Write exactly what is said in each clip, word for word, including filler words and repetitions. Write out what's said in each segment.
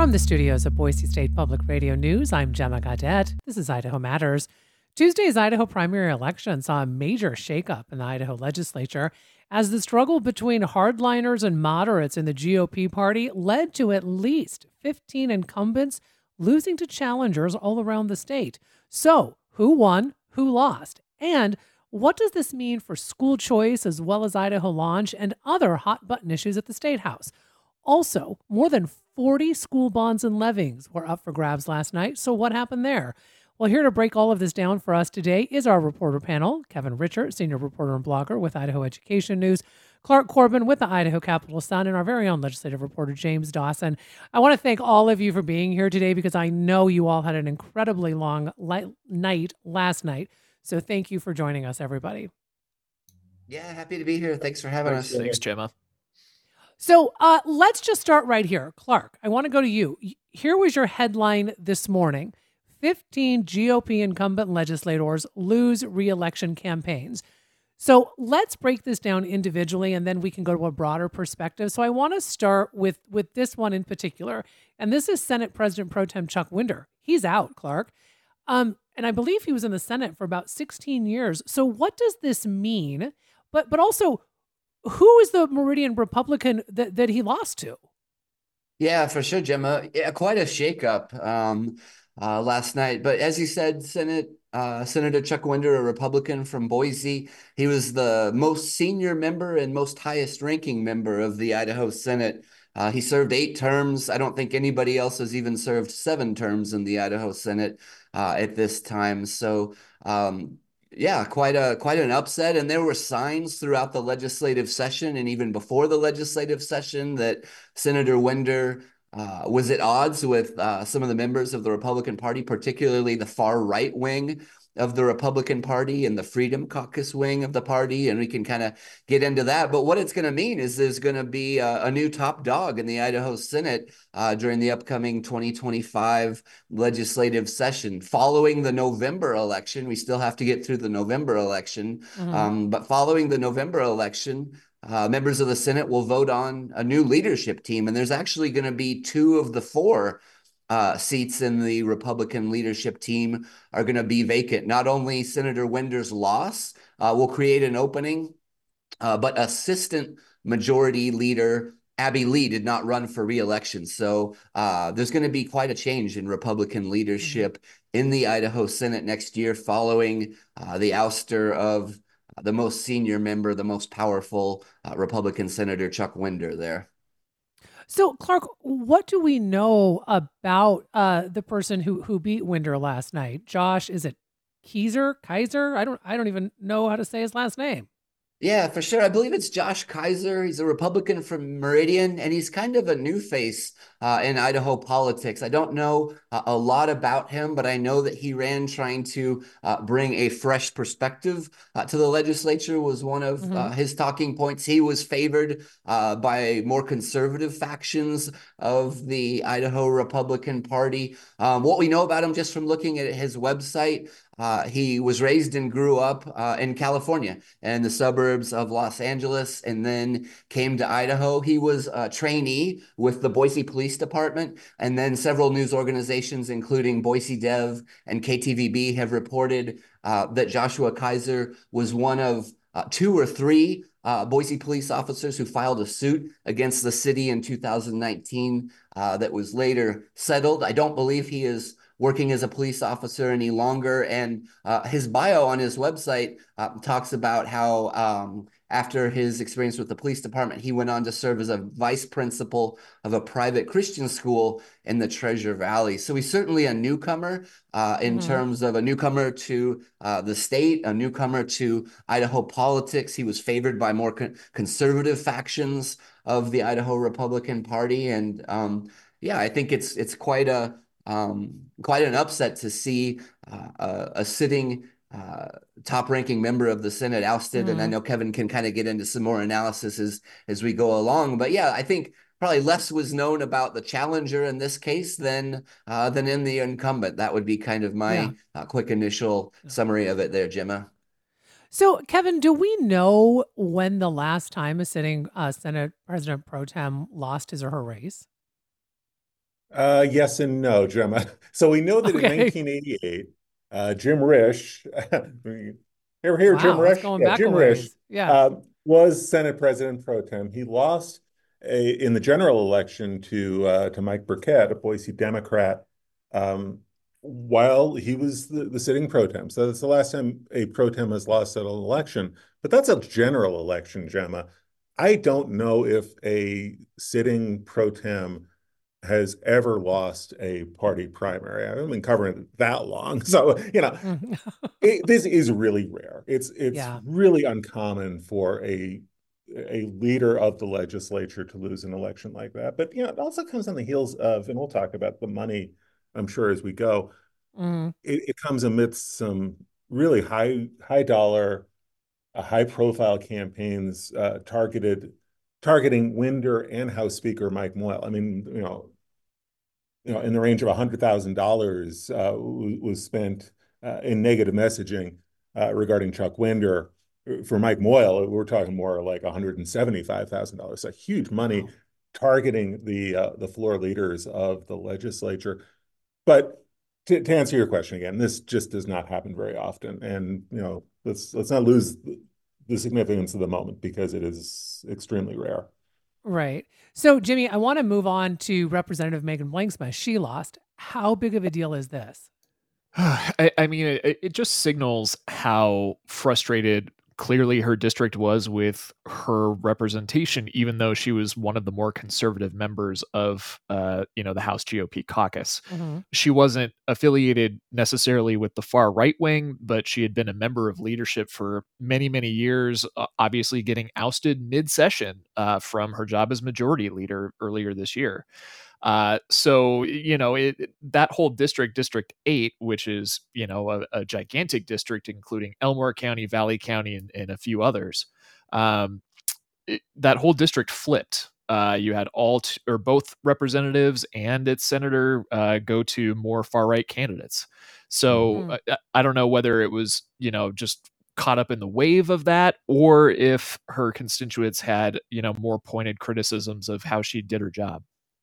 From the studios of Boise State Public Radio News, I'm Gemma Gaudette. This is Idaho Matters. Tuesday's Idaho primary election saw a major shakeup in the Idaho legislature as the struggle between hardliners and moderates in the G O P party led to at least fifteen incumbents losing to challengers all around the state. So, who won, who lost, and what does this mean for school choice as well as Idaho Launch and other hot-button issues at the State House? Also, more than forty school bonds and levies were up for grabs last night, so what happened there? Well, here to break all of this down for us today is our reporter panel, Kevin Richert, senior reporter and blogger with Idaho Education News, Clark Corbin with the Idaho Capital Sun, and our very own legislative reporter, James Dawson. I want to thank all of you for being here today because I know you all had an incredibly long light night last night, so thank you for joining us, everybody. Yeah, happy to be here. Thanks for having Thanks, us. Thanks, Gemma. So uh, let's just start right here. Clark, I want to go to you. Here was your headline this morning. fifteen G O P incumbent legislators lose re-election campaigns. So let's break this down individually, and then we can go to a broader perspective. So I want to start with, with this one in particular, and this is Senate President Pro Tem Chuck Winder. He's out, Clark. Um, and I believe he was in the Senate for about sixteen years. So what does this mean? But but also, who is the Meridian Republican that, that he lost to? Yeah, for sure, Gemma. Yeah, quite a shakeup um, uh, last night. But as you said, Senate uh, Senator Chuck Winder, a Republican from Boise, he was the most senior member and most highest ranking member of the Idaho Senate. Uh, he served eight terms. I don't think anybody else has even served seven terms in the Idaho Senate uh, at this time. So, um, yeah, quite a quite an upset. And there were signs throughout the legislative session and even before the legislative session that Senator Winder uh, was at odds with uh, some of the members of the Republican Party, particularly the far right wing of the Republican Party and the Freedom Caucus wing of the party, and we can kind of get into that. But what it's going to mean is there's going to be a, a new top dog in the Idaho Senate uh, during the upcoming twenty twenty-five legislative session. Following the November election, we still have to get through the November election, mm-hmm. um, but following the November election, uh, members of the Senate will vote on a new leadership team, and there's actually going to be two of the four Uh, seats in the Republican leadership team are going to be vacant. Not only Senator Winder's loss uh, will create an opening, uh, but Assistant Majority Leader Abby Lee did not run for re-election. So uh, there's going to be quite a change in Republican leadership mm-hmm. in the Idaho Senate next year following uh, the ouster of the most senior member, the most powerful uh, Republican Senator Chuck Winder there. So, Clark, what do we know about uh, the person who who beat Winder last night? Josh, is it Keiser? Kaiser? I don't I don't even know how to say his last name. Yeah, for sure. I believe it's Josh Keiser. He's a Republican from Meridian, and he's kind of a new face uh, in Idaho politics. I don't know uh, a lot about him, but I know that he ran trying to uh, bring a fresh perspective uh, to the legislature was one of mm-hmm. uh, his talking points. He was favored uh, by more conservative factions of the Idaho Republican Party. Um, what we know about him just from looking at his website, Uh, he was raised and grew up uh, in California and the suburbs of Los Angeles, and then came to Idaho. He was a trainee with the Boise Police Department, and then several news organizations, including Boise Dev and K T V B, have reported uh, that Joshua Keiser was one of uh, two or three uh, Boise police officers who filed a suit against the city in two thousand nineteen uh, that was later settled. I don't believe he is working as a police officer any longer. And uh, his bio on his website uh, talks about how um, after his experience with the police department, he went on to serve as a vice principal of a private Christian school in the Treasure Valley. So he's certainly a newcomer uh, in mm-hmm. terms of a newcomer to uh, the state, a newcomer to Idaho politics. He was favored by more con- conservative factions of the Idaho Republican Party. And um, yeah, I think it's it's quite a Um, quite an upset to see uh, a, a sitting uh, top-ranking member of the Senate ousted. Mm-hmm. And I know Kevin can kind of get into some more analysis as, as we go along. But yeah, I think probably less was known about the challenger in this case than uh, than in the incumbent. That would be kind of my yeah. uh, quick initial summary of it there, Gemma. So, Kevin, do we know when the last time a sitting uh, Senate President Pro Tem lost his or her race? Uh, yes and no, Gemma. So we know that in Okay. nineteen eighty-eight, uh, Jim Risch, here, here, Jim Wow, that's Risch, going yeah, back a Jim Risch, ways. Yeah. uh, was Senate President pro tem. He lost a, in the general election to uh, to Mike Burkett, a Boise Democrat, um, while he was the, the sitting pro tem. So that's the last time a pro tem has lost at an election. But that's a general election, Gemma. I don't know if a sitting pro tem has ever lost a party primary. I haven't been covering it that long. So, you know, Mhm. it, this is really rare. It's it's Yeah. really uncommon for a a leader of the legislature to lose an election like that. But, you know, it also comes on the heels of, and we'll talk about the money, I'm sure, as we go. Mhm. It, it comes amidst some really high, high dollar, uh, high profile campaigns uh, targeted targeting Winder and House Speaker Mike Moyle. I mean, you know, you know, in the range of one hundred thousand dollars uh, was spent uh, in negative messaging uh, regarding Chuck Winder. For Mike Moyle, we're talking more like one hundred seventy-five thousand dollars. So huge money Wow. targeting the uh, the floor leaders of the legislature. But to, to answer your question again, this just does not happen very often. And you know, let's let's not lose the significance of the moment because it is extremely rare. Right. So, Jimmy, I want to move on to Representative Megan Blanksma. She lost. How big of a deal is this? I, I mean, it, it just signals how frustrated clearly her district was with her representation, even though she was one of the more conservative members of, uh, you know, the House G O P caucus. Hmm. She wasn't affiliated necessarily with the far right wing, but she had been a member of leadership for many, many years, uh, obviously getting ousted mid-session uh, from her job as majority leader earlier this year. Uh, so you know it, that whole district, District Eight, which is you know a, a gigantic district, including Elmore County, Valley County, and, and a few others. Um, it, that whole district flipped. Uh, you had all t- or both representatives and its senator uh, go to more far right candidates. So Mm. uh, I don't know whether it was you know just caught up in the wave of that, or if her constituents had you know more pointed criticisms of how she did her job.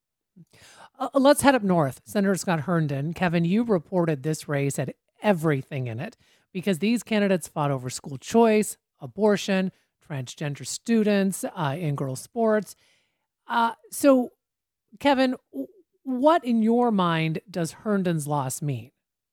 Uh, let's head up north. Senator Scott Herndon. Kevin, you reported this race had everything in it because these candidates fought over school choice, abortion, transgender students uh, in girls' sports. Uh, so, Kevin, w- what in your mind does Herndon's loss mean?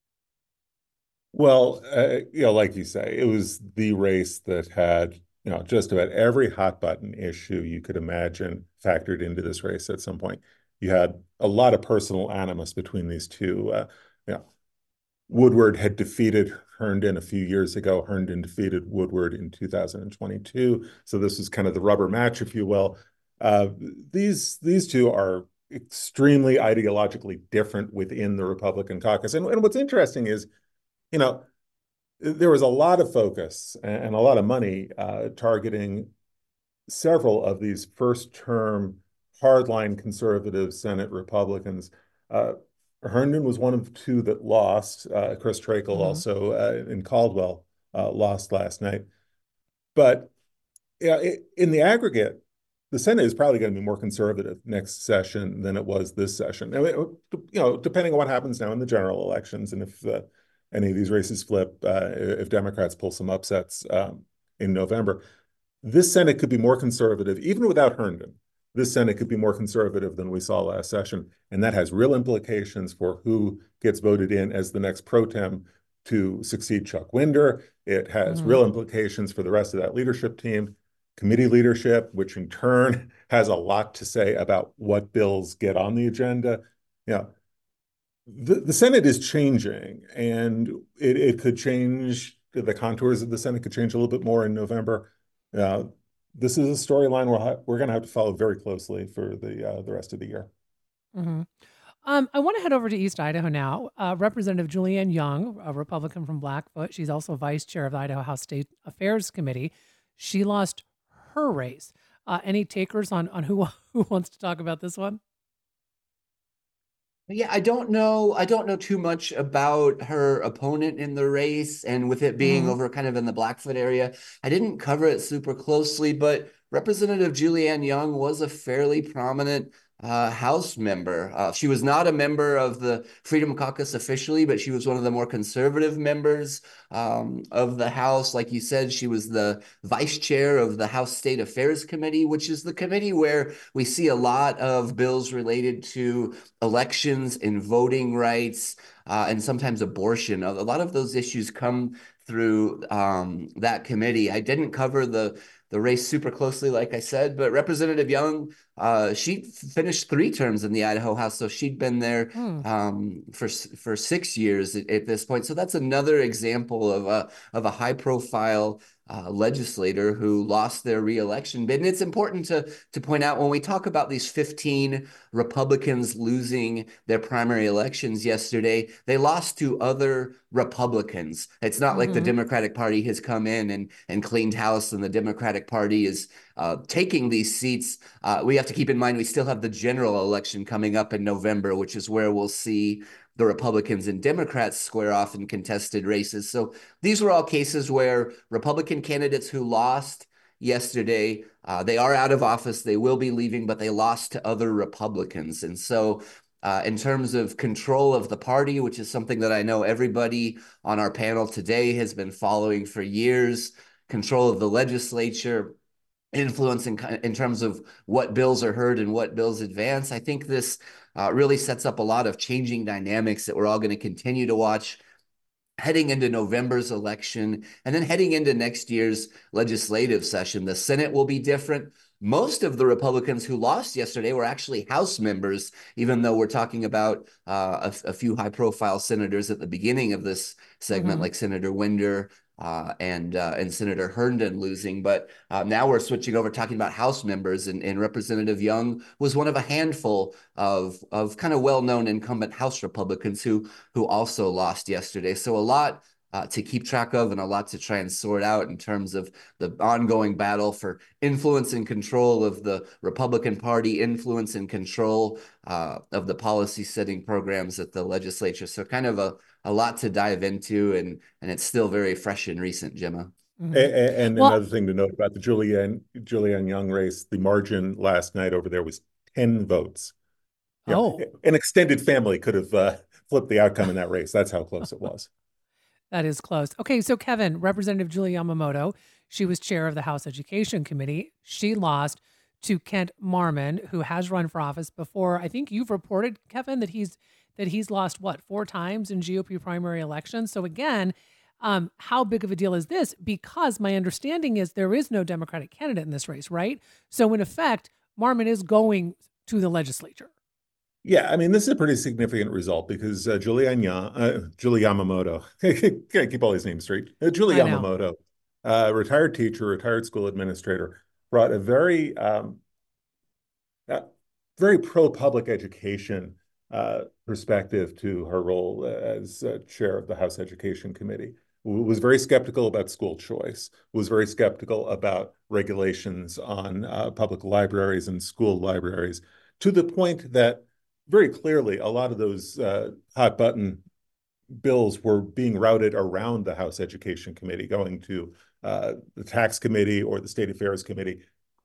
Well, uh, you know, like you say, it was the race that had, you know, just about every hot button issue you could imagine factored into this race at some point. You had a lot of personal animus between these two. Uh, you know, Woodward had defeated Herndon a few years ago. Herndon defeated Woodward in two thousand twenty-two. So this was kind of the rubber match, if you will. Uh, these these two are extremely ideologically different within the Republican caucus. And, and what's interesting is, you know, there was a lot of focus and a lot of money uh, targeting several of these first term hardline conservative Senate Republicans. Uh, Herndon was one of two that lost. Uh, Chris Trakel Hmm. also uh, in Caldwell uh, lost last night. But yeah, it, in the aggregate, the Senate is probably going to be more conservative next session than it was this session. I mean, you know, depending on what happens now in the general elections and if uh, any of these races flip, uh, if Democrats pull some upsets um, in November, this Senate could be more conservative, even without Herndon. This Senate could be more conservative than we saw last session. And that has real implications for who gets voted in as the next pro tem to succeed Chuck Winder. It has Hmm. real implications for the rest of that leadership team, committee leadership, which in turn has a lot to say about what bills get on the agenda. You know, the, the Senate is changing, and it, it could change. The contours of the Senate could change a little bit more in November. Uh, this is a storyline we're, we're going to have to follow very closely for the uh, the rest of the year. Hmm. Um, I want to head over to East Idaho now. Uh, Representative Julianne Young, a Republican from Blackfoot, she's also vice chair of the Idaho House State Affairs Committee. She lost her race. Uh, any takers on on who who wants to talk about this one? Yeah, I don't know. I don't know too much about her opponent in the race, and with it being Hmm. over kind of in the Blackfoot area, I didn't cover it super closely. But Representative Julianne Young was a fairly prominent uh, House member. Uh, she was not a member of the Freedom Caucus officially, but she was one of the more conservative members um, of the House. Like you said, she was the vice chair of the House State Affairs Committee, which is the committee where we see a lot of bills related to elections and voting rights, uh, and sometimes abortion. A lot of those issues come through um, that committee. I didn't cover the the race super closely, like I said, but Representative Young, uh, she finished three terms in the Idaho House, so she'd been there mm. um, for for six years at, at this point. So that's another example of a of a high profile Uh, legislator who lost their reelection bid. And it's important to, to point out when we talk about these fifteen Republicans losing their primary elections yesterday, they lost to other Republicans. It's not mm-hmm. like the Democratic Party has come in and, and cleaned house and the Democratic Party is uh, taking these seats. Uh, we have to keep in mind we still have the general election coming up in November, which is where we'll see the Republicans and Democrats square off in contested races. So these were all cases where Republican candidates who lost yesterday, uh, they are out of office, they will be leaving, but they lost to other Republicans. And so uh, in terms of control of the party, which is something that I know everybody on our panel today has been following for years, control of the legislature, influence in, in terms of what bills are heard and what bills advance, I think this Uh, really sets up a lot of changing dynamics that we're all going to continue to watch heading into November's election and then heading into next year's legislative session. The Senate will be different. Most of the Republicans who lost yesterday were actually House members, even though we're talking about uh, a, a few high-profile senators at the beginning of this segment, mm-hmm. like Senator Winder uh, and uh, and Senator Herndon losing. But uh, now we're switching over talking about House members, and, and Representative Young was one of a handful of of kind of well-known incumbent House Republicans who who also lost yesterday. So a lot Uh, to keep track of and a lot to try and sort out in terms of the ongoing battle for influence and control of the Republican Party, influence and control uh, of the policy setting programs at the legislature. So kind of a, a lot to dive into, and, and it's still very fresh and recent, Gemma. Mm-hmm. And, and well, another thing to note about the Julianne, Julianne Young race, the margin last night over there was ten votes. Yeah, oh. An extended family could have uh, flipped the outcome in that race. That's how close it was. That is close. Okay, so Kevin, Representative Julie Yamamoto, she was chair of the House Education Committee. She lost to Kent Marmon, who has run for office before. I think you've reported, Kevin, that he's that he's lost, what, four times in G O P primary elections. So again, um, how big of a deal is this? Because my understanding is there is no Democratic candidate in this race, right? So in effect, Marmon is going to the legislature. Yeah, I mean, this is a pretty significant result because uh, Julianne Young, uh, Julie Yamamoto, can't keep all these names straight. Uh, Julie Yamamoto, uh, retired teacher, retired school administrator, brought a very, um, uh, very pro-public education uh, perspective to her role as uh, chair of the House Education Committee. Was very skeptical about school choice, was very skeptical about regulations on uh, public libraries and school libraries, to the point that very clearly, a lot of those uh, hot button bills were being routed around the House Education Committee, going to uh, the Tax Committee or the State Affairs Committee.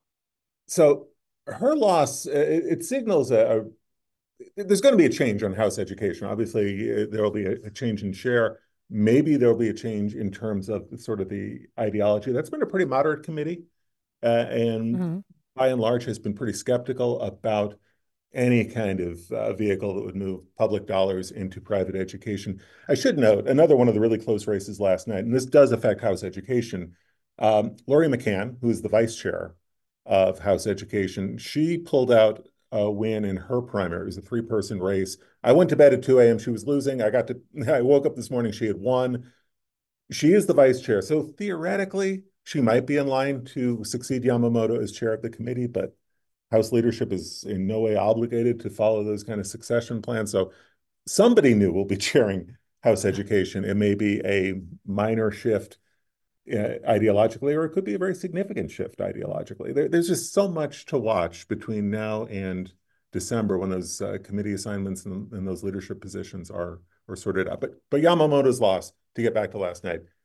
So her loss, it, it signals a, a, there's going to be a change on House education. Obviously, there will be a, a change in chair. Maybe there will be a change in terms of sort of the ideology. That's been a pretty moderate committee, uh, and mm-hmm. by and large has been pretty skeptical about any kind of uh, vehicle that would move public dollars into private education. I should note another one of the really close races last night, and this does affect House education. Um, Lori McCann, who's the vice chair of House Education, she pulled out a win in her primary. It was a three-person race. I went to bed at two a.m. She was losing. I got to. I woke up this morning. She had won. She is the vice chair, so theoretically, she might be in line to succeed Yamamoto as chair of the committee, but House leadership is in no way obligated to follow those kind of succession plans. So somebody new will be chairing House Education. It may be a minor shift uh, ideologically, or it could be a very significant shift ideologically. There, there's just so much to watch between now and December when those uh, committee assignments and, and those leadership positions are, are sorted out. But, but Yamamoto's loss, to get back to last night,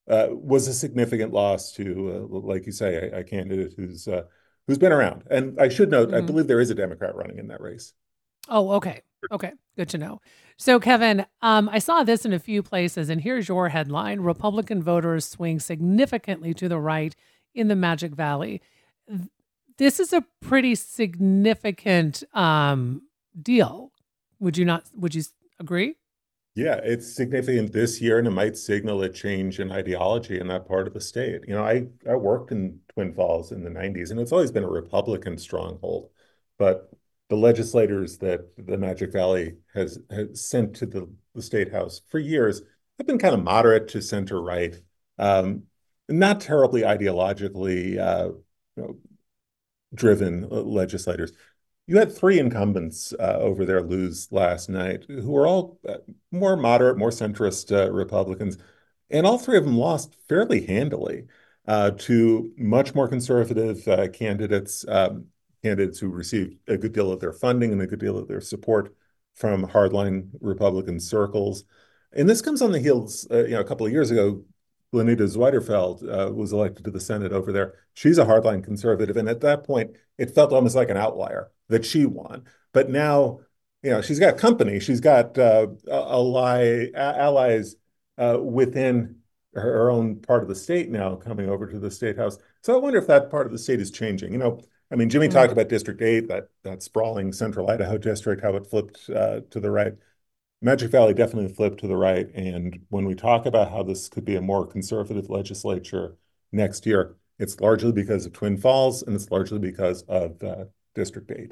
uh, was a significant loss to, uh, like you say, a, a candidate who's uh, who's been around. And I should note, I Mhm. believe there is a Democrat running in that race. Oh, okay. Okay. Good to know. So, Kevin, um, I saw this in a few places, and here's your headline: Republican voters swing significantly to the right in the Magic Valley. Th- This is a pretty significant um, deal. Would you not? Would you s- agree? Yeah, it's significant this year, and it might signal a change in ideology in that part of the state. You know, I, I worked in Twin Falls in the nineties, and it's always been a Republican stronghold. But the legislators that the Magic Valley has, has sent to the, the state house for years have been kind of moderate to center right, um, not terribly ideologically uh, you know, driven legislators. You had three incumbents uh, over there lose last night, who were all uh, more moderate, more centrist uh, Republicans, and all three of them lost fairly handily uh, to much more conservative uh, candidates, um, candidates who received a good deal of their funding and a good deal of their support from hardline Republican circles. And this comes on the heels, uh, you know, a couple of years ago, Glenita Zweiderfeld uh, was elected to the Senate over there. She's a hardline conservative, and at that point, it felt almost like an outlier that she won. But now, you know, she's got company. She's got uh, ally, allies uh, within her, her own part of the state now coming over to the state house. So I wonder if that part of the state is changing. You know, I mean, Jimmy Mm. talked about District eight, that that sprawling central Idaho district, how it flipped uh, to the right. Magic Valley definitely flipped to the right. And when we talk about how this could be a more conservative legislature next year, it's largely because of Twin Falls, and it's largely because of uh, District eight.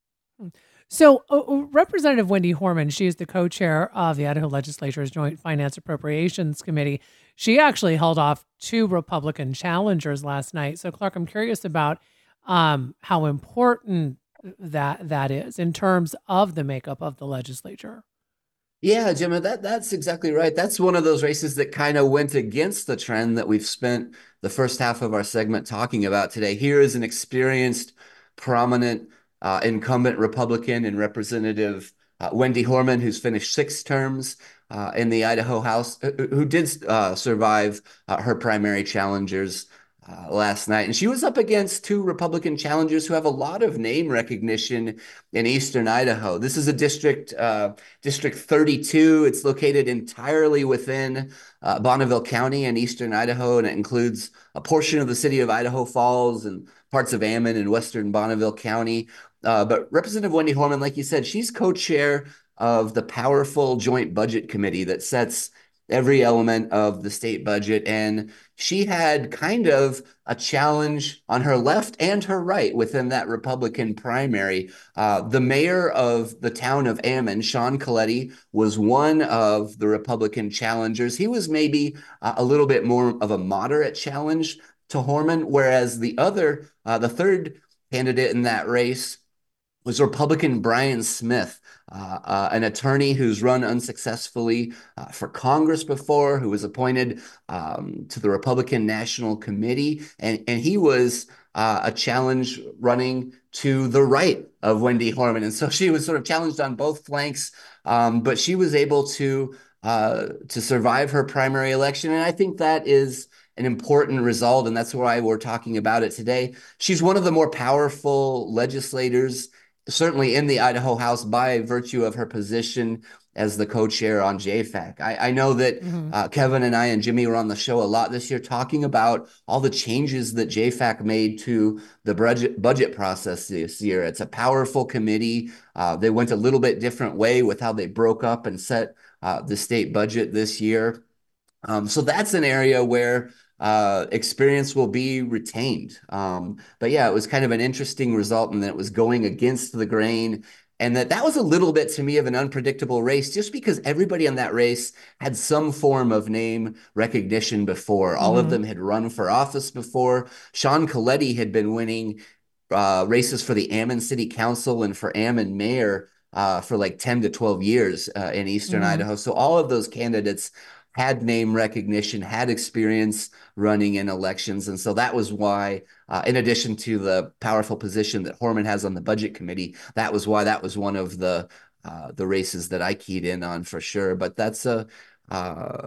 So, uh, uh, Representative Wendy Horman, she is the co-chair of the Idaho Legislature's Joint Finance Appropriations Committee. She actually held off two Republican challengers last night. So, Clark, I'm curious about um, how important that that is in terms of the makeup of the legislature. Yeah, Gemma, that that's exactly right. That's one of those races that kind of went against the trend that we've spent the first half of our segment talking about today. Here is an experienced, prominent uh, incumbent Republican and Representative uh, Wendy Horman, who's finished six terms uh, in the Idaho House, who did uh, survive uh, her primary challengers uh, last night. And she was up against two Republican challengers who have a lot of name recognition in Eastern Idaho. This is a district, uh, District thirty-two. It's located entirely within uh, Bonneville County in Eastern Idaho, and it includes a portion of the city of Idaho Falls and parts of Ammon and Western Bonneville County. Uh, but Representative Wendy Horman, like you said, she's co-chair of the powerful Joint Budget Committee that sets every element of the state budget. And she had kind of a challenge on her left and her right within that Republican primary. Uh, the mayor of the town of Ammon, Sean Coletti, was one of the Republican challengers. He was maybe uh, a little bit more of a moderate challenge to Horman, whereas the other, uh, the third candidate in that race was Republican Brian Smith, uh, uh, an attorney who's run unsuccessfully uh, for Congress before, who was appointed um, to the Republican National Committee. And, and he was uh, a challenge running to the right of Wendy Horman. And so she was sort of challenged on both flanks, um, but she was able to, uh, to survive her primary election. And I think that is an important result. And that's why we're talking about it today. She's one of the more powerful legislators certainly in the Idaho House by virtue of her position as the co-chair on J FAC. I, I know that Mm-hmm. uh, Kevin and I and Jimmy were on the show a lot this year talking about all the changes that J FAC made to the budget budget process this year. It's a powerful committee. Uh, they went a little bit different way with how they broke up and set uh, the state budget this year. Um, so that's an area where uh, experience will be retained. Um, but yeah, it was kind of an interesting result, and that it was going against the grain, and that that was a little bit to me of an unpredictable race, just because everybody in that race had some form of name recognition before. All of Mm-hmm. them had run for office before. Sean Coletti had been winning uh, races for the Ammon City Council and for Ammon Mayor uh, for like ten to twelve years uh, in Eastern Mm-hmm. Idaho. So all of those candidates had name recognition, had experience running in elections. And so that was why, uh, in addition to the powerful position that Horman has on the budget committee, that was why that was one of the uh, the races that I keyed in on for sure. But that's a uh,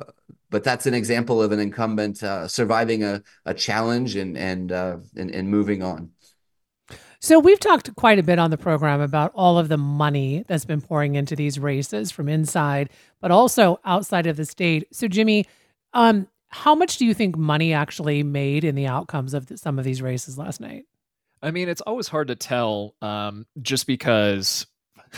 but that's an example of an incumbent uh, surviving a, a challenge and and, uh, and and moving on. So we've talked quite a bit on the program about all of the money that's been pouring into these races from inside, but also outside of the state. So Jimmy, um, how much do you think money actually made in the outcomes of the, some of these races last night? I mean, it's always hard to tell, um, just because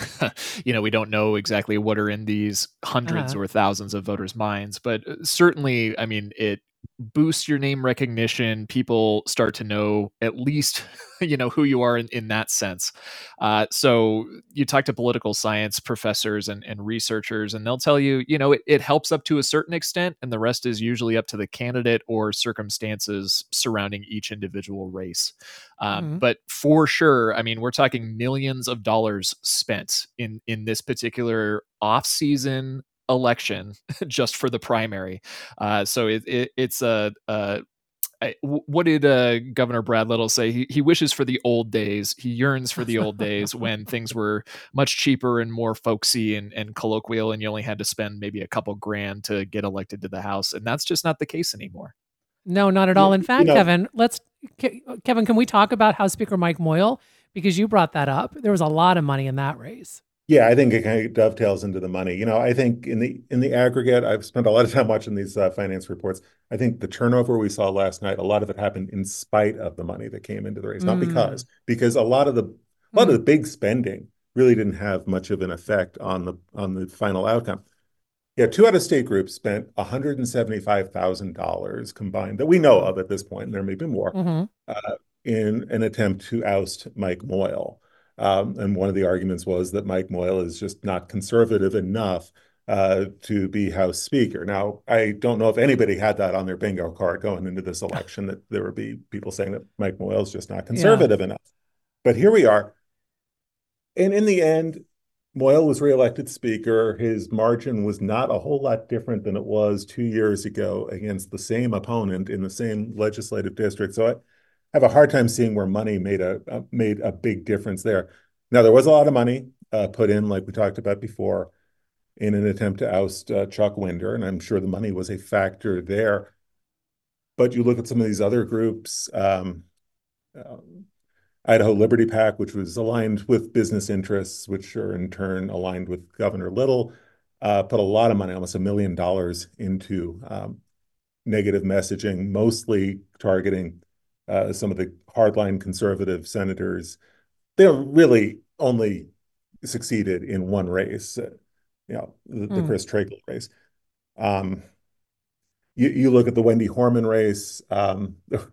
you know, we don't know exactly what are in these hundreds Uh-huh. or thousands of voters' minds, but uh, certainly, I mean, it boosts your name recognition. People start to know at least, you know, who you are in, in that sense. Uh, so you talk to political science professors and, and researchers, and they'll tell you, you know, it, it helps up to a certain extent, and the rest is usually up to the candidate or circumstances surrounding each individual race. Um, Mhm. but for sure, I mean, we're talking millions of dollars spent in in this particular off-season election just for the primary. Uh, so it, it, it's a, a I, w- what did uh, Governor Brad Little say? He, he wishes for the old days. He yearns for the old days when things were much cheaper and more folksy and, and colloquial, and you only had to spend maybe a couple grand to get elected to the House. And that's just not the case anymore. No, not at all. You, In you fact, know, Kevin, let's Ke- Kevin, can we talk about House Speaker Mike Moyle? Because you brought that up. There was a lot of money in that race. yeah, I think it kind of dovetails into the money. You know, I think in the in the aggregate, I've spent a lot of time watching these uh, finance reports. I think the turnover we saw last night, a lot of it happened in spite of the money that came into the race, not Mm. because, because a lot of the a lot of the Mm. big spending really didn't have much of an effect on the on the final outcome. Yeah, two out of state groups spent one hundred seventy-five thousand dollars combined that we know Wow. of at this point, and there may be more, Mm-hmm. uh, in an attempt to oust Mike Moyle. Um, and one of the arguments was that Mike Moyle is just not conservative enough uh, to be House Speaker. Now, I don't know if anybody had that on their bingo card going into this election, that there would be people saying that Mike Moyle is just not Yeah. conservative enough. But here we are. And in the end, Moyle was reelected Speaker. His margin was not a whole lot different than it was two years ago against the same opponent in the same legislative district. So I have a hard time seeing where money made a, a made a big difference there. Now there was a lot of money uh, put in, like we talked about before, in an attempt to oust uh, Chuck Winder, and I'm sure the money was a factor there. But you look at some of these other groups. Um, um, Idaho Liberty PAC, which was aligned with business interests, which are in turn aligned with Governor Little, uh, put a lot of money, almost a million dollars, into um, negative messaging, mostly targeting uh, some of the hardline conservative senators. They really only succeeded in one race, uh, you know, the, the Mm. Chris Trachel race. Um, you, you look at the Wendy Horman race. Um,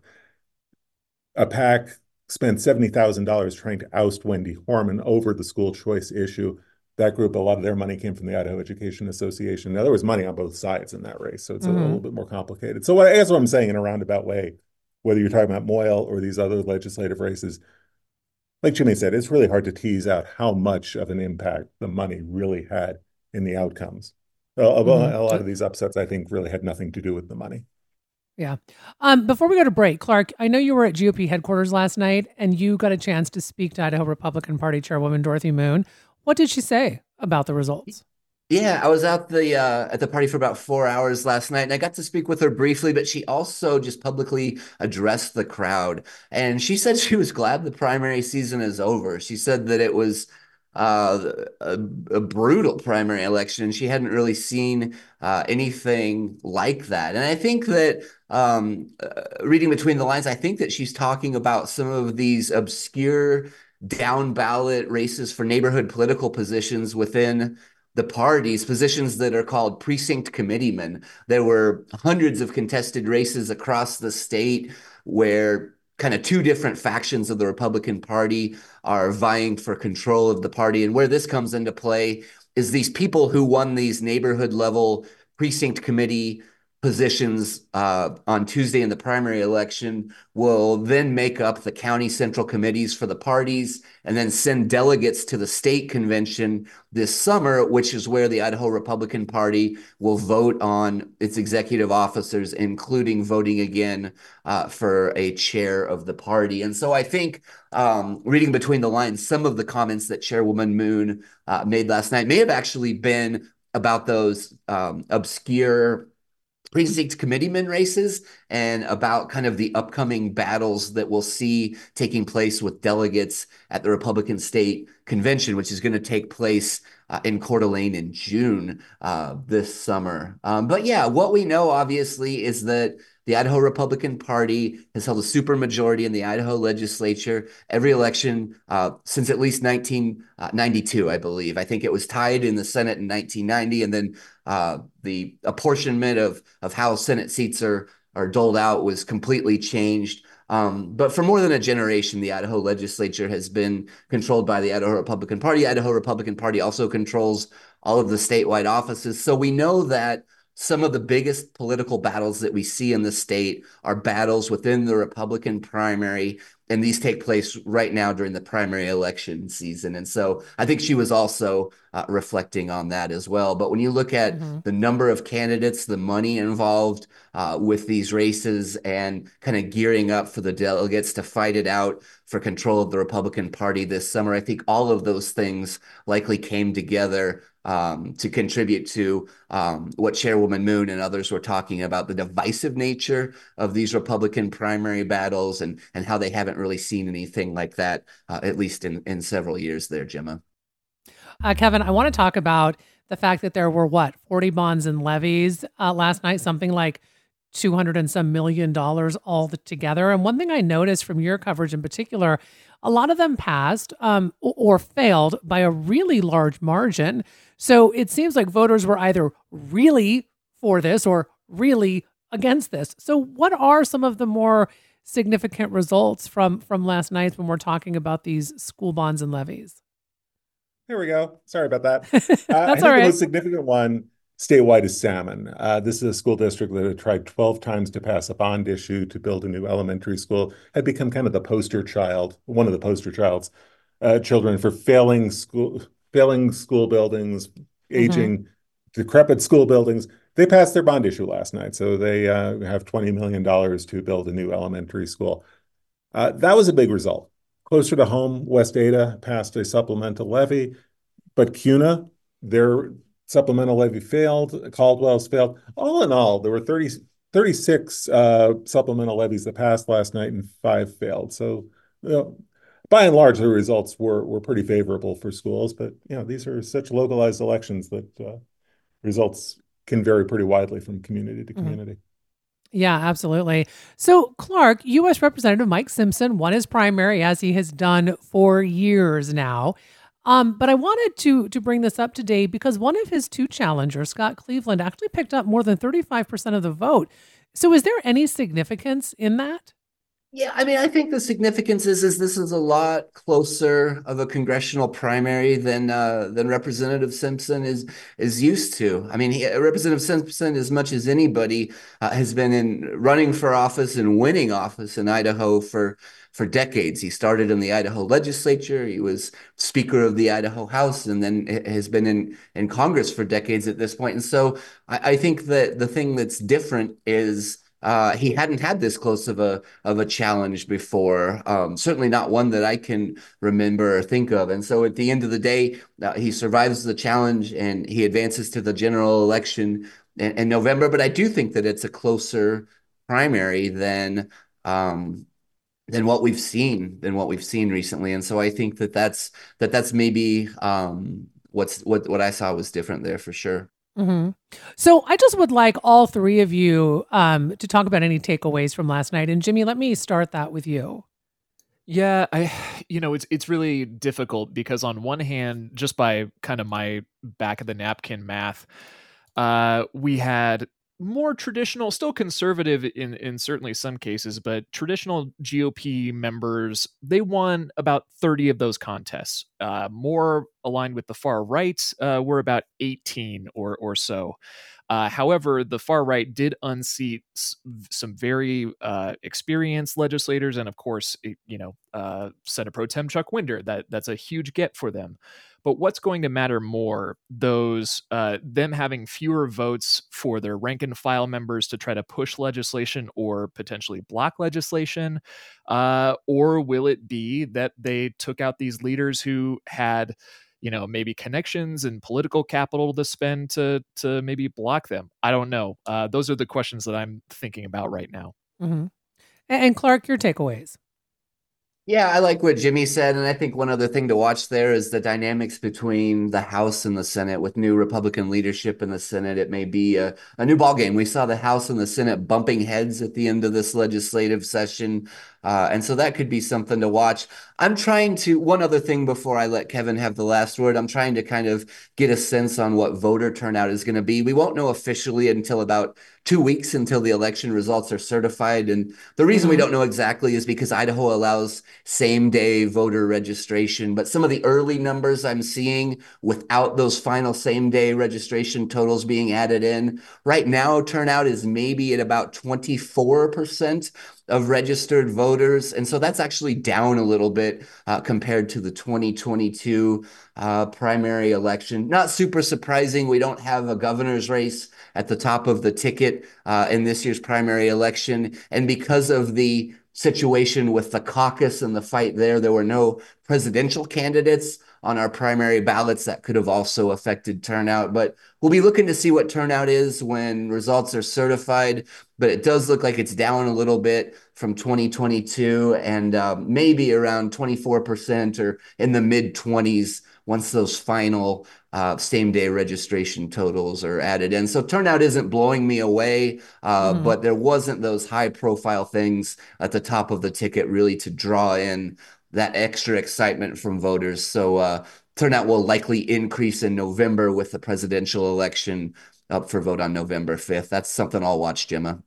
a PAC spent seventy thousand dollars trying to oust Wendy Horman over the school choice issue. That group, a lot of their money came from the Idaho Education Association. Now, there was money on both sides in that race, so it's a, a Mm-hmm. little bit more complicated. So I guess what I'm saying in a roundabout way, whether you're talking about Moyle or these other legislative races, like Jimmy said, it's really hard to tease out how much of an impact the money really had in the outcomes. A, a, a lot Mm-hmm. of these upsets, I think, really had nothing to do with the money. Yeah. Um, before we go to break, Clark, I know you were at G O P headquarters last night and you got a chance to speak to Idaho Republican Party Chairwoman Dorothy Moon. What did she say about the results? Yeah, I was out the uh, at the party for about four hours last night, and I got to speak with her briefly. But she also just publicly addressed the crowd, and she said she was glad the primary season is over. She said that it was uh, a, a brutal primary election, and she hadn't really seen uh, anything like that. And I think that um, uh, reading between the lines, I think that she's talking about some of these obscure down ballot races for neighborhood political positions within the parties, positions that are called precinct committeemen. There were hundreds of contested races across the state where kind of two different factions of the Republican Party are vying for control of the party. And where this comes into play is these people who won these neighborhood level precinct committee positions uh, on Tuesday in the primary election will then make up the county central committees for the parties and then send delegates to the state convention this summer, which is where the Idaho Republican Party will vote on its executive officers, including voting again uh, for a chair of the party. And so I think, um, reading between the lines, some of the comments that Chairwoman Moon uh, made last night may have actually been about those um, obscure precinct committeeman races and about kind of the upcoming battles that we'll see taking place with delegates at the Republican State Convention, which is going to take place uh, in Coeur d'Alene in June uh, this summer. Um, but yeah, what we know obviously is that the Idaho Republican Party has held a supermajority in the Idaho legislature every election uh, since at least nineteen ninety-two, I believe. I think it was tied in the Senate in nineteen ninety, and then uh, the apportionment of of how Senate seats are are doled out was completely changed. Um, but for more than a generation, the Idaho legislature has been controlled by the Idaho Republican Party. Idaho Republican Party also controls all of the statewide offices. So we know that some of the biggest political battles that we see in the state are battles within the Republican primary, and these take place right now during the primary election season. And so I think she was also uh, reflecting on that as well. But when you look at mm-hmm. the number of candidates, the money involved uh, with these races, and kind of gearing up for the delegates to fight it out for control of the Republican Party this summer, I think all of those things likely came together Um, to contribute to um, what Chairwoman Moon and others were talking about, the divisive nature of these Republican primary battles, and and how they haven't really seen anything like that, uh, at least in, in several years there, Gemma. Uh, Kevin, I want to talk about the fact that there were, what, forty bonds and levies uh, last night, something like two hundred and some million dollars all together. And one thing I noticed from your coverage in particular, a lot of them passed um, or failed by a really large margin. So it seems like voters were either really for this or really against this. So what are some of the more significant results from, from last night when we're talking about these school bonds and levies? There we go. Sorry about that. That's uh, I think all right. The most significant one statewide is Salmon. Uh, this is a school district that had tried twelve times to pass a bond issue to build a new elementary school, had become kind of the poster child, one of the poster childs, uh, children for failing school, failing school buildings, aging, mm-hmm. decrepit school buildings. They passed their bond issue last night, so they uh, have twenty million dollars to build a new elementary school. Uh, that was a big result. Closer to home, West Ada passed a supplemental levy, but CUNA, their supplemental levy failed. Caldwell's failed. All in all, there were thirty, thirty-six uh, supplemental levies that passed last night, and five failed. So, you know, by and large, the results were were pretty favorable for schools. But you know, these are such localized elections that uh, results can vary pretty widely from community to community. Mm-hmm. Yeah, absolutely. So, Clark, U S Representative Mike Simpson won his primary, as he has done for years now. Um, but I wanted to to bring this up today because one of his two challengers, Scott Cleveland, actually picked up more than thirty-five percent of the vote. So is there any significance in that? Yeah, I mean, I think the significance is, is this is a lot closer of a congressional primary than uh, than Representative Simpson is is used to. I mean, he, Representative Simpson, as much as anybody, uh, has been in running for office and winning office in Idaho for for decades. He started in the Idaho legislature. He was Speaker of the Idaho House, and then has been in in Congress for decades at this point. And so, I, I think that the thing that's different is, Uh, he hadn't had this close of a of a challenge before, um, certainly not one that I can remember or think of. And so at the end of the day, uh, he survives the challenge and he advances to the general election in, in November. But I do think that it's a closer primary than um, than what we've seen than what we've seen recently. And so I think that that's that that's maybe um, what's what what I saw was different there for sure. Mm-hmm. So I just would like all three of you um, to talk about any takeaways from last night. And Jimmy, let me start that with you. Yeah, I, you know, it's it's really difficult because on one hand, just by kind of my back of the napkin math, uh, we had more traditional, still conservative in, in certainly some cases, but traditional G O P members, they won about thirty of those contests. Uh, more aligned with the far right, uh, were about eighteen or or so. Uh, however, the far right did unseat s- some very uh, experienced legislators, and of course, it, you know, uh, Senate Pro Tem Chuck Winder. That that's a huge get for them. But what's going to matter more, those uh, them having fewer votes for their rank and file members to try to push legislation or potentially block legislation, uh, or will it be that they took out these leaders who had, you know, maybe connections and political capital to spend to to maybe block them. I don't know. Uh, those are the questions that I'm thinking about right now. Mm-hmm. And Clark, your takeaways. Yeah, I like what Jimmy said. And I think one other thing to watch there is the dynamics between the House and the Senate. With new Republican leadership in the Senate, it may be a, a new ballgame. We saw the House and the Senate bumping heads at the end of this legislative session. Uh, and so that could be something to watch. I'm trying to, one other thing before I let Kevin have the last word, I'm trying to kind of get a sense on what voter turnout is going to be. We won't know officially until about two weeks until the election results are certified. And the reason mm-hmm. we don't know exactly is because Idaho allows same day voter registration. But some of the early numbers I'm seeing without those final same day registration totals being added in, right now turnout is maybe at about twenty-four percent of registered voters. And so that's actually down a little bit uh, compared to the twenty twenty-two uh, primary election. Not super surprising. We don't have a governor's race at the top of the ticket uh, in this year's primary election. And because of the situation with the caucus and the fight there, there were no presidential candidates on our primary ballots. That could have also affected turnout. But we'll be looking to see what turnout is when results are certified. But it does look like it's down a little bit from twenty twenty-two and uh, maybe around twenty-four percent or in the mid twenties once those final uh, same day registration totals are added in. So turnout isn't blowing me away, uh, mm. but there wasn't those high profile things at the top of the ticket really to draw in that extra excitement from voters. So uh, turnout will likely increase in November with the presidential election up for vote on November fifth. That's something I'll watch, Gemma.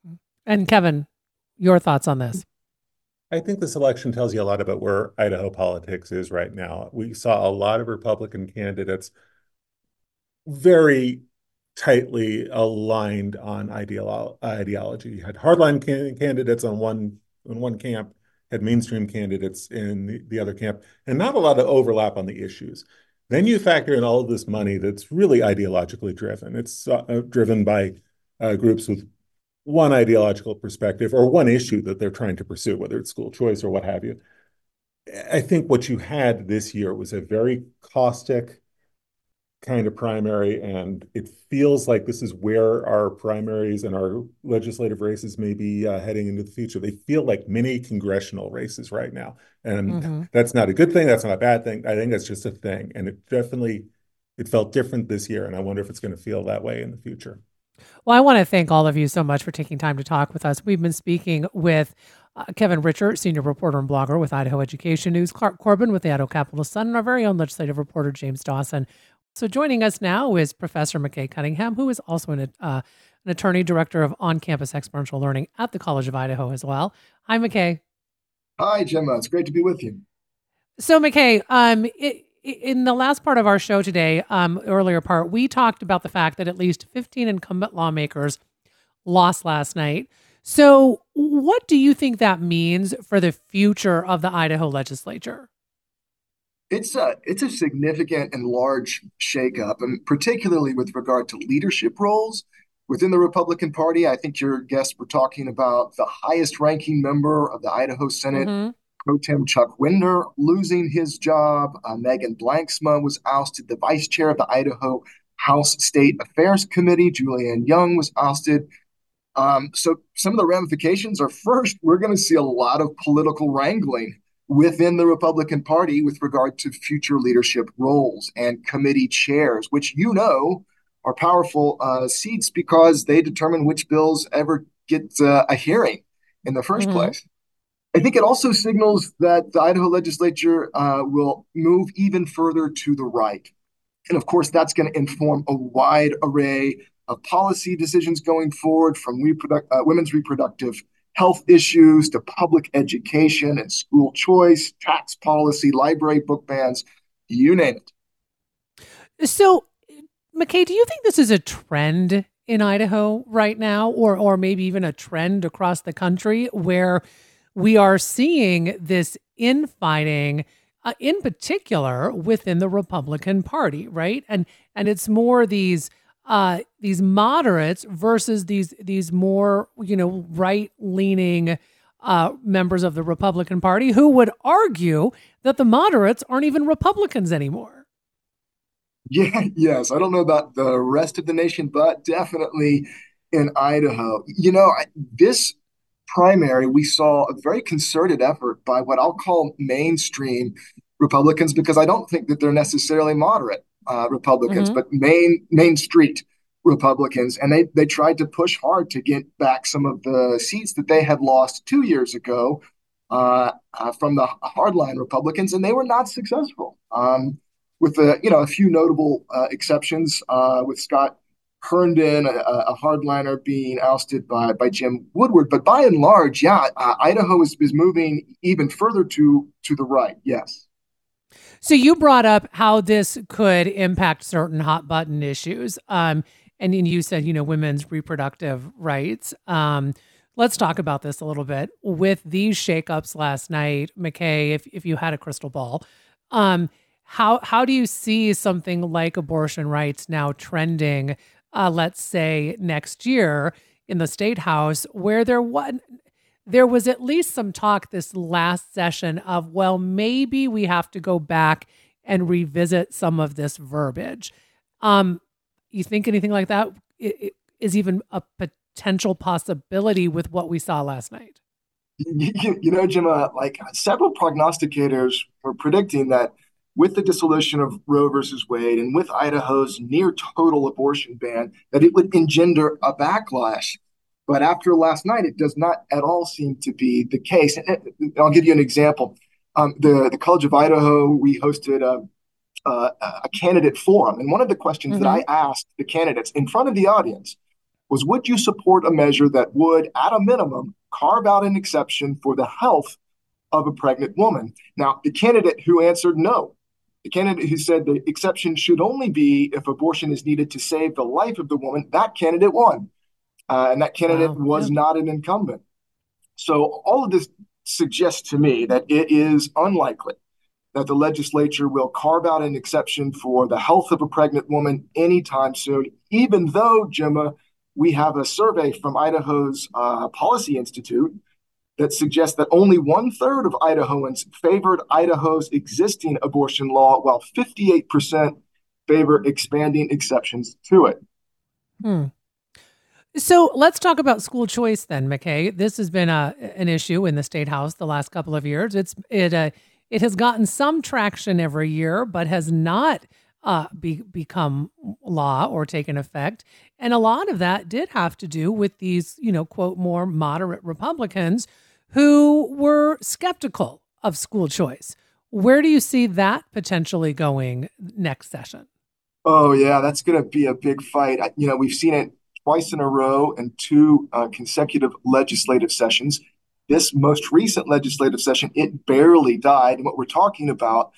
And Kevin, your thoughts on this? I think this election tells you a lot about where Idaho politics is right now. We saw a lot of Republican candidates very tightly aligned on ideolo- ideology. You had hardline can- candidates on one on one camp, had mainstream candidates in the, the other camp, and not a lot of overlap on the issues. Then you factor in all of this money that's really ideologically driven. It's uh, driven by uh, groups with one ideological perspective or one issue that they're trying to pursue, whether it's school choice or what have you. I think what you had this year was a very caustic kind of primary, and it feels like this is where our primaries and our legislative races may be uh, heading into the future. They feel like mini congressional races right now, and mm-hmm. that's not a good thing. That's not a bad thing. I think that's just a thing, and it definitely it felt different this year, and I wonder if it's going to feel that way in the future. Well, I want to thank all of you so much for taking time to talk with us. We've been speaking with uh, Kevin Richer, senior reporter and blogger with Idaho Education News, Clark Corbin with the Idaho Capital Sun, and our very own legislative reporter, James Dawson. So joining us now is Professor McKay Cunningham, who is also an, uh, an attorney, director of on-campus experiential learning at the College of Idaho as well. Hi, McKay. Hi, Gemma. It's great to be with you. So, McKay, um, it, in the last part of our show today, um, earlier part, we talked about the fact that at least fifteen incumbent lawmakers lost last night. So what do you think that means for the future of the Idaho legislature? It's a, it's a significant and large shakeup, and particularly with regard to leadership roles within the Republican Party. I think your guests were talking about the highest ranking member of the Idaho Senate, mm-hmm. Pro Tem Chuck Winder, losing his job. Uh, Megan Blanksma was ousted. The vice chair of the Idaho House State Affairs Committee, Julianne Young, was ousted. Um, so some of the ramifications are, first, we're going to see a lot of political wrangling within the Republican Party with regard to future leadership roles and committee chairs, which, you know, are powerful uh, seats because they determine which bills ever get uh, a hearing in the first mm-hmm. place. I think it also signals that the Idaho legislature uh, will move even further to the right. And of course, that's going to inform a wide array of policy decisions going forward, from reproduct- uh, women's reproductive health issues to public education and school choice, tax policy, library book bans, you name it. So, McKay, do you think this is a trend in Idaho right now, or or maybe even a trend across the country, where we are seeing this infighting, uh, in particular within the Republican Party, right? And and it's more these uh, these moderates versus these these more, you know, right-leaning uh, members of the Republican Party who would argue that the moderates aren't even Republicans anymore. Yeah, yes. I don't know about the rest of the nation, but definitely in Idaho. You know, I, this primary, we saw a very concerted effort by what I'll call mainstream Republicans, because I don't think that they're necessarily moderate uh, Republicans, Mm-hmm. but main Main Street Republicans, and they they tried to push hard to get back some of the seats that they had lost two years ago uh, uh, from the hardline Republicans, and they were not successful. Um, with a you know a few notable uh, exceptions, uh, with Scott Herndon, a, a hardliner, being ousted by by Jim Woodward. But by and large, yeah, uh, Idaho is, is moving even further to to the right. Yes. So you brought up how this could impact certain hot button issues. Um, and then you said, you know, women's reproductive rights. Um, let's talk about this a little bit. With these shakeups last night, McKay, if, if you had a crystal ball, um, how how do you see something like abortion rights now trending, uh, let's say next year in the state house, where there was there was at least some talk this last session of, well, maybe we have to go back and revisit some of this verbiage. Um, you think anything like that is even a potential possibility with what we saw last night? You, you know, Jim, uh, like several prognosticators were predicting that with the dissolution of Roe versus Wade and with Idaho's near total abortion ban, that it would engender a backlash. But after last night, it does not at all seem to be the case. And I'll give you an example. Um, the, the College of Idaho, we hosted a, a, a candidate forum. And one of the questions mm-hmm. that I asked the candidates in front of the audience was, would you support a measure that would, at a minimum, carve out an exception for the health of a pregnant woman? Now, the candidate who answered no, the candidate who said the exception should only be if abortion is needed to save the life of the woman, that candidate won. Uh, and that candidate wow. was yeah. not an incumbent. So all of this suggests to me that it is unlikely that the legislature will carve out an exception for the health of a pregnant woman anytime soon, even though, Gemma, we have a survey from Idaho's uh, Policy Institute that suggests that only one third of Idahoans favored Idaho's existing abortion law, while fifty-eight percent favor expanding exceptions to it. Hmm. So let's talk about school choice then, McKay. This has been a, an issue in the State House the last couple of years. It's it uh, it has gotten some traction every year, but has not uh, be, become law or taken effect. And a lot of that did have to do with these, you know, quote, more moderate Republicans who were skeptical of school choice. Where do you see that potentially going next session? Oh, yeah, that's going to be a big fight. You know, we've seen it twice in a row in two uh, consecutive legislative sessions. This most recent legislative session, it barely died. And what we're talking about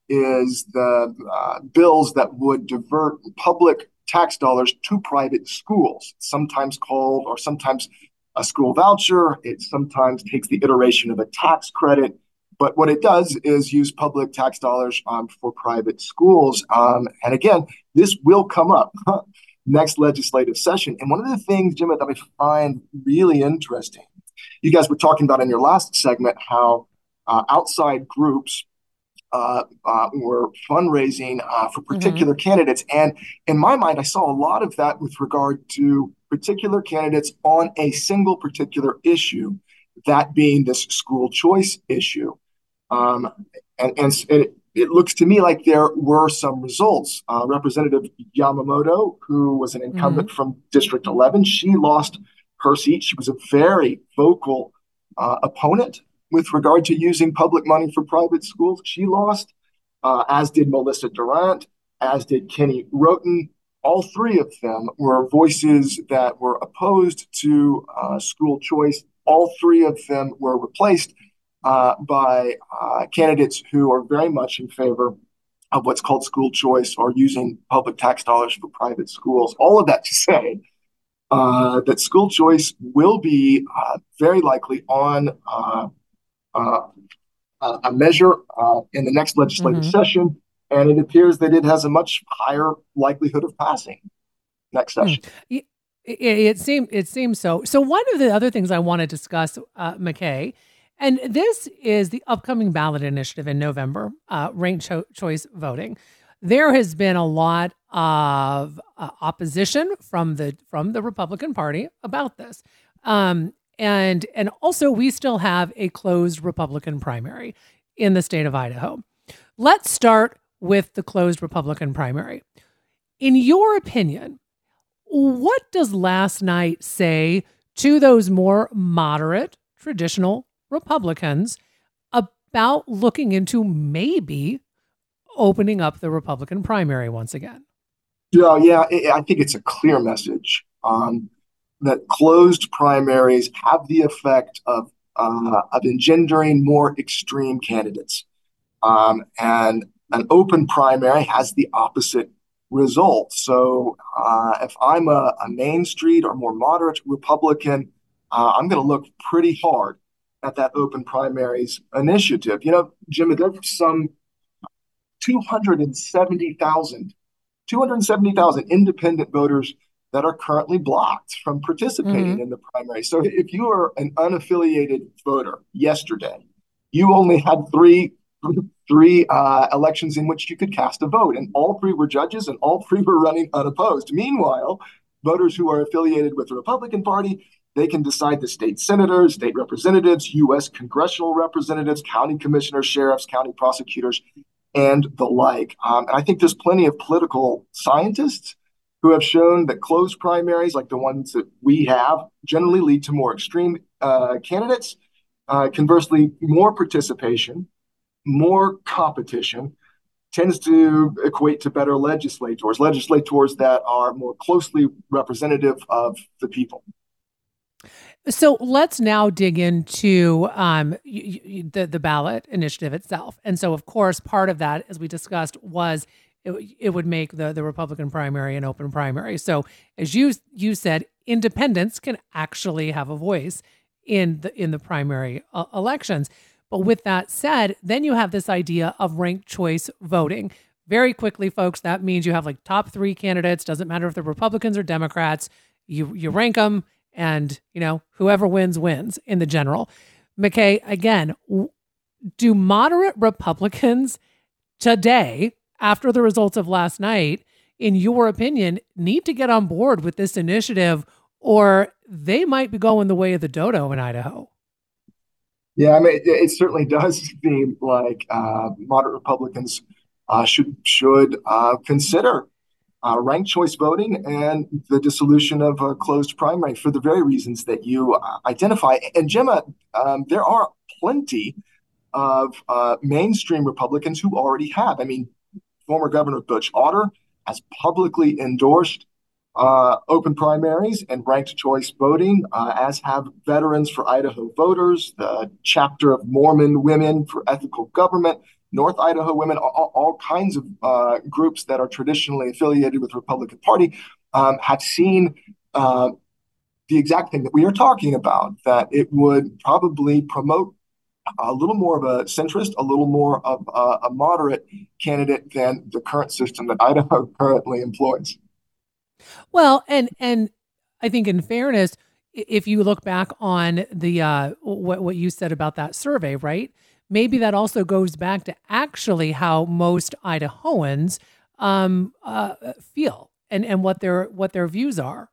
is the uh, bills that would divert public tax dollars to private schools, sometimes called or sometimes a school voucher. It sometimes takes the iteration of a tax credit. But what it does is use public tax dollars um, for private schools. Um, and again, this will come up next legislative session. And one of the things, Jim, that I find really interesting, you guys were talking about in your last segment how uh, outside groups uh, uh, were fundraising uh, for particular mm-hmm. candidates. And in my mind, I saw a lot of that with regard to particular candidates on a single particular issue, that being this school choice issue. Um, and, and it, it looks to me like there were some results. Uh, Representative Yamamoto, who was an incumbent mm-hmm. from District eleven, she lost her seat. She was a very vocal uh, opponent with regard to using public money for private schools. She lost, uh, as did Melissa Durant, as did Kenny Roten. All three of them were voices that were opposed to uh, school choice. All three of them were replaced uh, by uh, candidates who are very much in favor of what's called school choice or using public tax dollars for private schools. All of that to say uh, that school choice will be uh, very likely on uh, uh, a measure uh, in the next legislative mm-hmm. session. And it appears that it has a much higher likelihood of passing next session. Mm. It, it seems it seems so. So one of the other things I want to discuss, uh, McKay, and this is the upcoming ballot initiative in November, uh, ranked cho- choice voting. there has been a lot of uh, opposition from the from the Republican Party about this. Um, and and also we still have a closed Republican primary in the state of Idaho. Let's start with the closed Republican primary. In your opinion, what does last night say to those more moderate, traditional Republicans about looking into maybe opening up the Republican primary once again? Yeah, yeah, I think it's a clear message um, that closed primaries have the effect of uh, of engendering more extreme candidates, um, and an open primary has the opposite result. So, uh, if I'm a, a Main Street or more moderate Republican, uh, I'm going to look pretty hard at that open primaries initiative. You know, Jim, there's some two hundred seventy thousand independent voters that are currently blocked from participating mm-hmm. in the primary. So if you are an unaffiliated voter yesterday, you only had three three uh, elections in which you could cast a vote, and all three were judges and all three were running unopposed. Meanwhile, voters who are affiliated with the Republican Party, they can decide the state senators, state representatives, U S congressional representatives, county commissioners, sheriffs, county prosecutors, and the like. Um, and I think there's plenty of political scientists who have shown that closed primaries, like the ones that we have, generally lead to more extreme uh, candidates. Uh, conversely, more participation, more competition tends to equate to better legislators, legislators that are more closely representative of the people. So let's now dig into um, y- y- the, the ballot initiative itself. And so, of course, part of that, as we discussed, was it, it would make the, the Republican primary an open primary. So as you you said, independents can actually have a voice in the in the primary uh, elections. But with that said, then you have this idea of ranked choice voting. Very quickly, folks, that means you have like top three candidates. Doesn't matter if they're Republicans or Democrats. You you rank them. And, you know, whoever wins, wins in the general. McKay, again, do moderate Republicans today, after the results of last night, in your opinion, need to get on board with this initiative, or they might be going the way of the dodo in Idaho? Yeah, I mean, it, it certainly does seem like uh, moderate Republicans uh, should should uh, consider Uh, ranked choice voting and the dissolution of a closed primary for the very reasons that you uh, identify. And Gemma, um, there are plenty of uh, mainstream Republicans who already have. I mean, former Governor Butch Otter has publicly endorsed uh, open primaries and ranked choice voting, uh, as have Veterans for Idaho Voters, the chapter of Mormon Women for Ethical Government, North Idaho Women, all, all kinds of uh, groups that are traditionally affiliated with the Republican Party um, have seen uh, the exact thing that we are talking about, that it would probably promote a little more of a centrist, a little more of a, a moderate candidate than the current system that Idaho currently employs. Well, and and I think in fairness, if you look back on the uh, what what you said about that survey, right? Maybe that also goes back to actually how most Idahoans um, uh, feel and, and what their what their views are.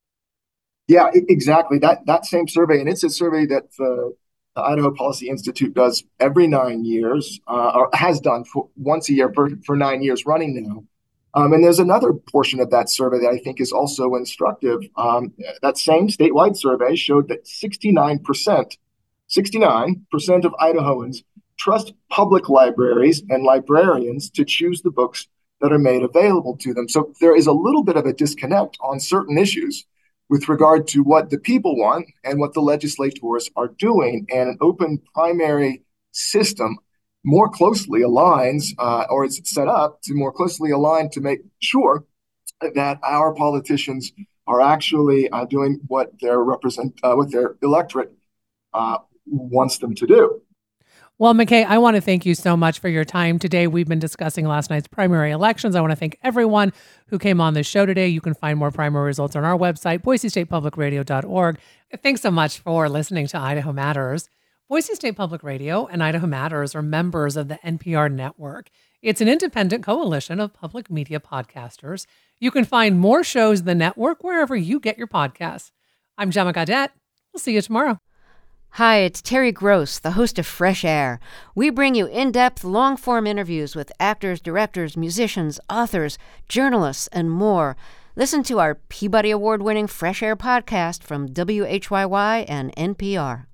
Yeah, exactly. That that same survey, and it's a survey that the, the Idaho Policy Institute does every nine years, uh, or has done for once a year for, for nine years running now. Um, and there's another portion of that survey that I think is also instructive. Um, that same statewide survey showed that sixty-nine percent sixty-nine percent of Idahoans trust public libraries and librarians to choose the books that are made available to them. So there is a little bit of a disconnect on certain issues with regard to what the people want and what the legislators are doing. And an open primary system more closely aligns, uh, or is set up to more closely align to make sure that our politicians are actually uh, doing what their represent, uh, what their electorate uh, wants them to do. Well, McKay, I want to thank you so much for your time today. We've been discussing last night's primary elections. I want to thank everyone who came on this show today. You can find more primary results on our website, boise state public radio dot org. Thanks so much for listening to Idaho Matters. Boise State Public Radio and Idaho Matters are members of the N P R network. It's an independent coalition of public media podcasters. You can find more shows in the network wherever you get your podcasts. I'm Gemma Gaudette. We'll see you tomorrow. Hi, it's Terry Gross, the host of Fresh Air. We bring you in-depth, long-form interviews with actors, directors, musicians, authors, journalists, and more. Listen to our Peabody Award-winning Fresh Air podcast from W H Y Y and N P R.